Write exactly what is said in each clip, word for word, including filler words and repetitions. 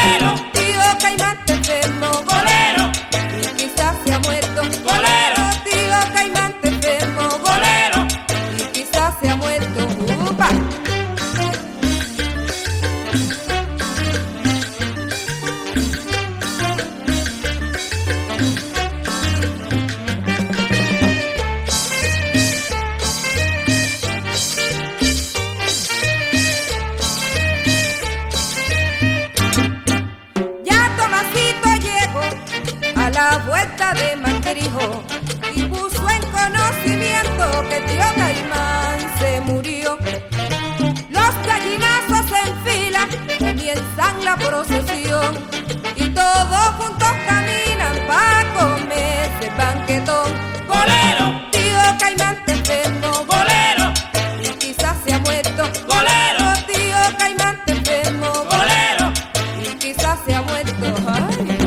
Bolero. Tío Caimán está enfermo. Bolero. Y quizás se ha muerto. Bolero. Tío Caimán está enfermo. Bolero. Y quizás se ha muerto. ¡Upa! La vuelta de Manquerijo y puso en conocimiento que tío Caimán se murió. Los gallinazos en fila comienzan la procesión y todos juntos caminan para comerse el banquetón. Bolero. Tío Caimán está enfermo. Bolero. Y quizás se ha muerto. Bolero. Tío Caimán está enfermo. Bolero. Y quizás se ha muerto. Ay.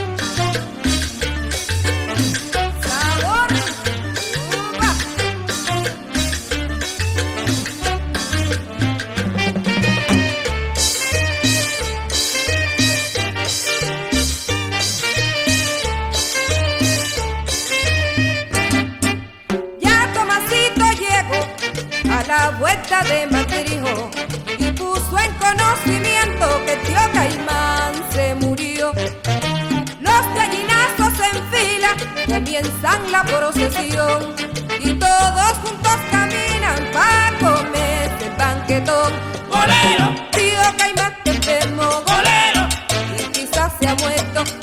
La vuelta de Manquerijo y puso en conocimiento que tío Caimán se murió. Los gallinazos en fila comienzan la procesión y todos juntos caminan para comerse el banquetón. Bolero. Tío Caimán está enfermo. Bolero. Y quizás se ha muerto.